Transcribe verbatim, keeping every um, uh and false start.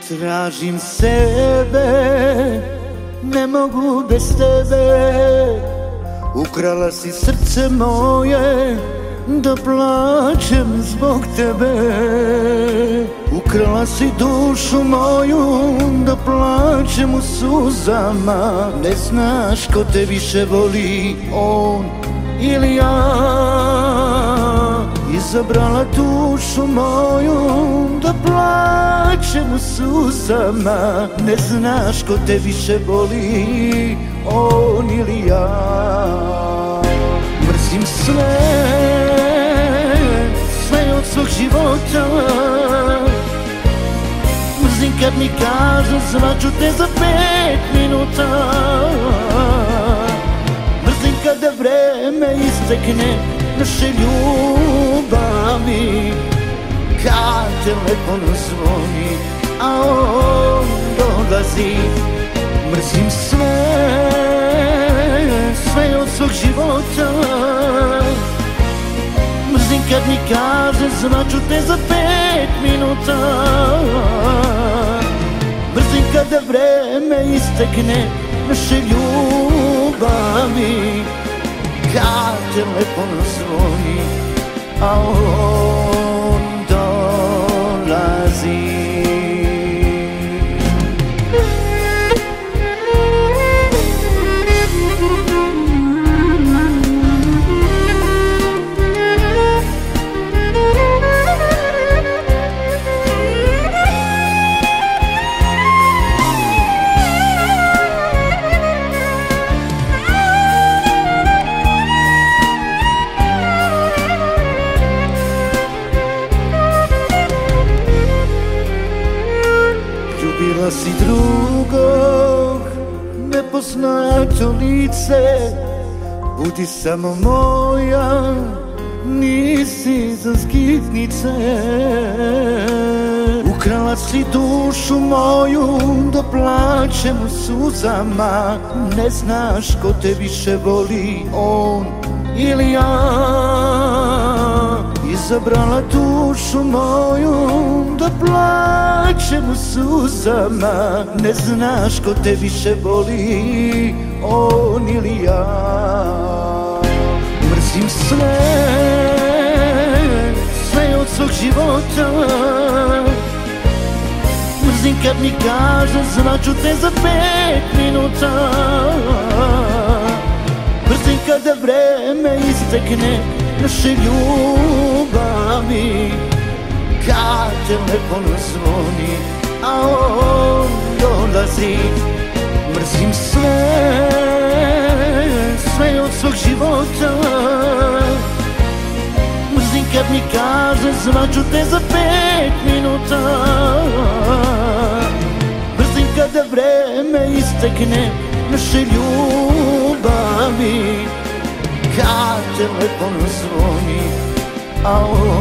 Tražim sebe, ne mogu bez tebe. Ukrala si srce moje, da plačem zbog tebe. Ukrala si dušu moju, da plačem u suzama. Ne znaš ko te više voli, on ili ja. Izabrala dušu moju, da plačem u suzama. Ne znaš ko te više voli, on ili ja. Mrzim sve, sve od svog života. Mrzim kad mi kažu zvaću te za pet minuta. Mrzim kada vreme istekne naše ljubavi, kad telefon zvoni, a on dolazi. Mrzim sve, sve od svog života. Mrzim kad mi kaže zvaću te za pet minuta. Mrzim kada vreme istekne naše ljubavi, kad telefon zvoni, a on dolazi. Ljubila si drugog, nepoznato lice. Budi samo moja, nisi za skitnice. Ukrala si dušu moju, da plačem u suzama. Ne znaš ko te više voli, on ili ja. Izabrala dušu moju, da plačem u suzama. Ne znaš ko te više voli, on ili ja. Mrzim sve, sve od svog života. Mrzim kad mi kaže zvaću te za pet minuta. Mrzim kada vreme istekne naše ljubavi, kad telefon zvoni, a on dolazi. Mrzim sve, sve od svog života. Mrzim kad mi kaže zvaću te za pet minuta. Mrzim kada vreme istekne naše ljubavi, kad telefon zvoni, a on